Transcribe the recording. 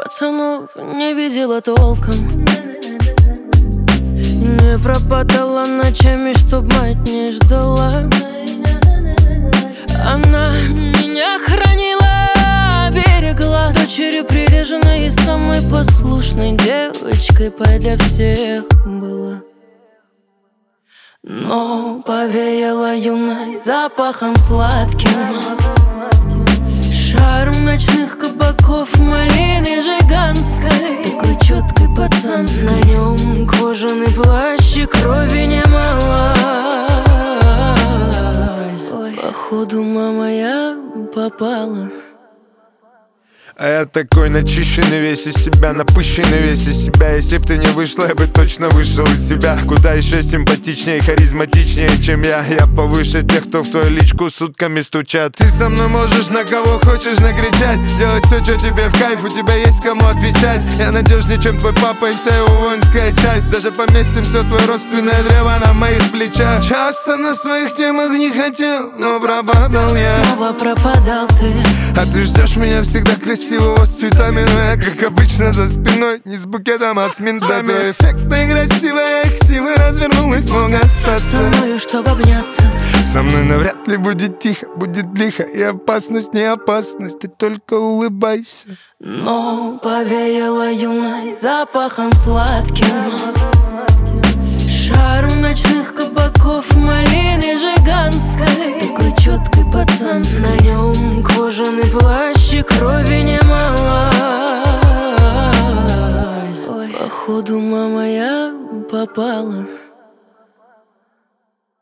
пацанов не видела толком, не пропадала ночами, чтоб мать не ждала. Она меня хранила, берегла, дочерью прилежной и самой послушной девочкой для всех была. Но повеяла юность запахом сладким, шаром ночных кабаков, малины жиганской, такой четкой пацанской. На нем кожаный плащ и крови немало. Походу, мама, я попала. А я такой начищенный весь из себя, напыщенный весь из себя. Если б ты не вышла, я бы точно вышел из себя. Куда еще симпатичнее, харизматичнее, чем я. Я повыше тех, кто в твою личку сутками стучат. Ты со мной можешь на кого хочешь накричать, делать все, что тебе в кайф, у тебя есть кому отвечать. Я надежнее, чем твой папа и вся его воинская часть. Даже поместим все твое родственное древо на моих плечах. Часто на своих темах не хотел, но пропадал я. Снова пропадал ты. А ты ждешь меня всегда красивого с цветами, но я, как обычно, за спиной, не с букетом, а с ментами. Зато эффектно и красиво я их силы развернулась, мог остаться со мною, чтоб обняться. Со мной навряд ли будет тихо, будет лихо. И опасность не опасность, ты только улыбайся. Но повеяла юность запахом сладким, шарм ночных кабаков, малины жиганской, такой четкой пацанской. На нем кожаный плащ и крови немало. Походу, мама, я попала.